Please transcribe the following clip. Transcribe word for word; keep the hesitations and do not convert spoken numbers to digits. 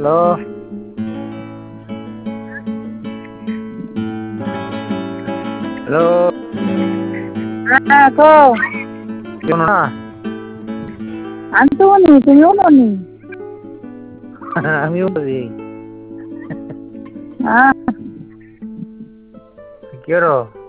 hello hello হ্যাঁ কও কেউ না আমি তো বলি তুমিও বলি আমিও বলি হ্যাঁ কি করো